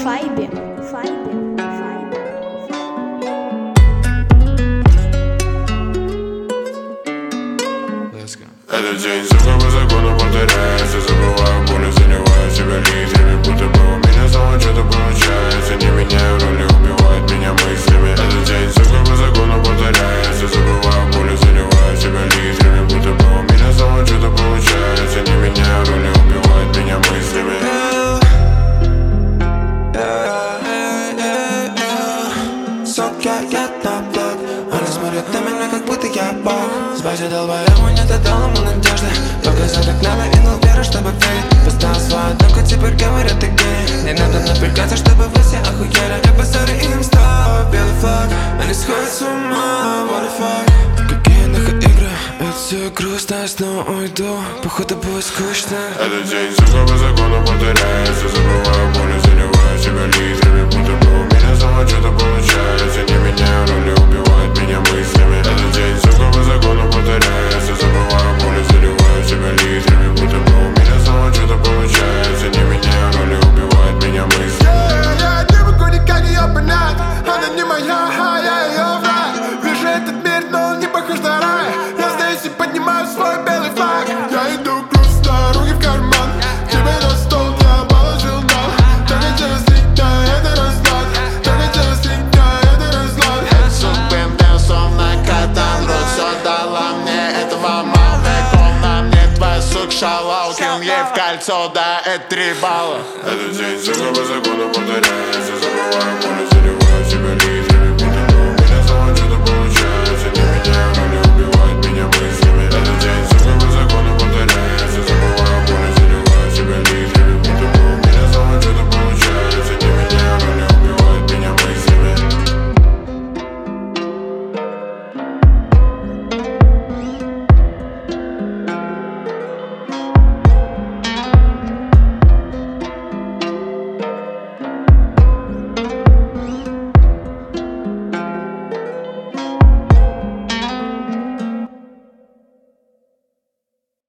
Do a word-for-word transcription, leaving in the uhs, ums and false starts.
Файбе, Файбе, Файбе. Этот день, сука, по закону повторяется. Забываю боль и заливаю себя литрами. Будто бы у меня снова что-то получается. Не меняю роли, убивает меня мыслями. Этот день, сука, по закону повторяется. Забываю боль и заливаю себя литрами. Будто бы у меня снова что-то получается. Не меняю роли, убивает меня мыслями. Я топ-топ, они смотрят на меня, как будто я бог. Спасибо долбоему, не додал ему надежды. Только за так надо и дал веру, чтобы верить. Поставил свою дымку, теперь говорят ты гей. Не надо напрягаться, чтобы вы все охуели. Я поставлю им стоп, белый флаг. Они сходят с ума, what the fuck. Какие нахуй игры, это все грустно. Я снова уйду, походу будет скучно. Этот день, сука, по закону повторяется. Забываю боль и заливаю себя литрами. Будто бы у меня снова что-то получается. Не меняю роли, убивает меня мыслями. Этот день, сука, по закону повторяется. Забываю боль и заливаю себя литрами. Будто бы у меня снова что-то получается. Не меняю роли, убивает меня мыслями. Я не могу никак ее понять. Она не моя, а я ее враг. Вижу этот мир, но он не похож на рай. Я здесь и поднимаю свой белый флаг. Я иду грустно, руки в карман. Тебе на стол я положил нам. Так хотелось слегка, это разлад. Так хотелось слегка, это разлад. Судьбы мне словно катан. Рот все дала мне этого мало. Веком на мне твоя сука шалал. Кин ей в кольцо, да, это три балла. Этот день, сука, по закону повторяется. Забываю боль и заливаю